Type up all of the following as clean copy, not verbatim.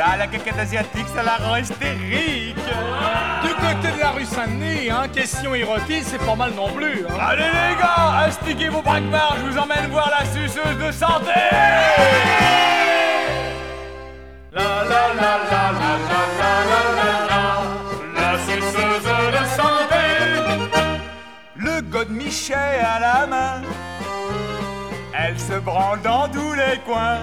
là, la caquette asiatique, ça la rend hystérique. Du côté de la rue Saint-Denis, hein, question érotique, c'est pas mal non plus. Hein. Allez les gars, astiquez vos braquemars, je vous emmène voir la suceuse de santé. La la la la la la la la la, la suceuse de santé. Le godemichet à la main, elle se branle dans tous les coins.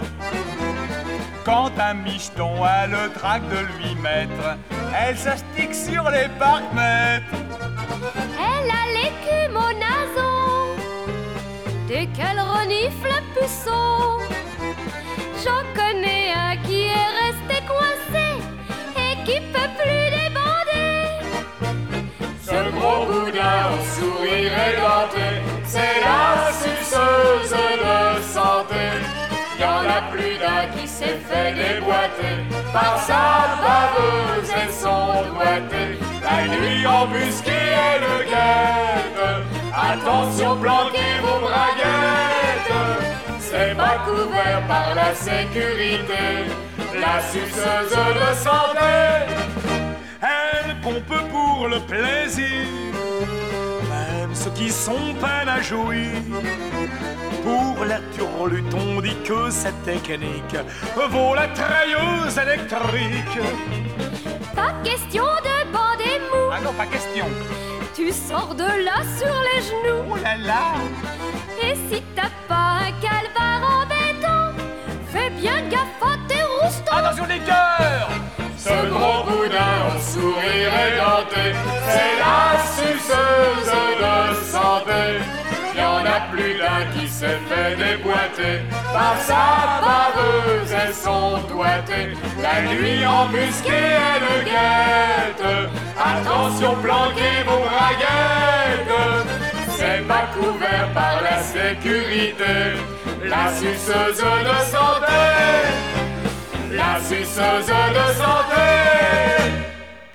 Quand un micheton a le trac de lui mettre, elle s'astique sur les parcs-mètres. Elle a l'écume au nason, dès qu'elle renifle un puceau. J'en connais un qui est resté coincé et qui peut plus débander. Ce gros boudin au sourire édenté, c'est la suceuse de santé. Y'en a plus d'un qui s'est fait déboîter par sa baveuse et son doigté. La nuit embusquée, elle guette. Attention, planquez vos braguettes. C'est pas couvert par la sécurité, la suceuse de santé. Elle pompe pour le plaisir, même ceux qui sont peine à jouir. Pour l'air turlutte, on dit que cette technique vaut la treilleuse électrique. Pas question de bander mou. Ah non, pas question. Tu sors de là sur les genoux. Oh là là. Et si t'as pas un calbar en béton, fais bien gaffe à tes roustons. Attention les cœurs. Ce gros boudin au sourire édenté, c'est la suceuse de santé. Y'en a plus d'un qui s'est fait déboîter par sa baveuse et son doigté. La nuit embusquée, elle guette. Attention, planquez vos braguettes. C'est pas couvert par la sécurité, la suceuse de santé. La suceuse de santé.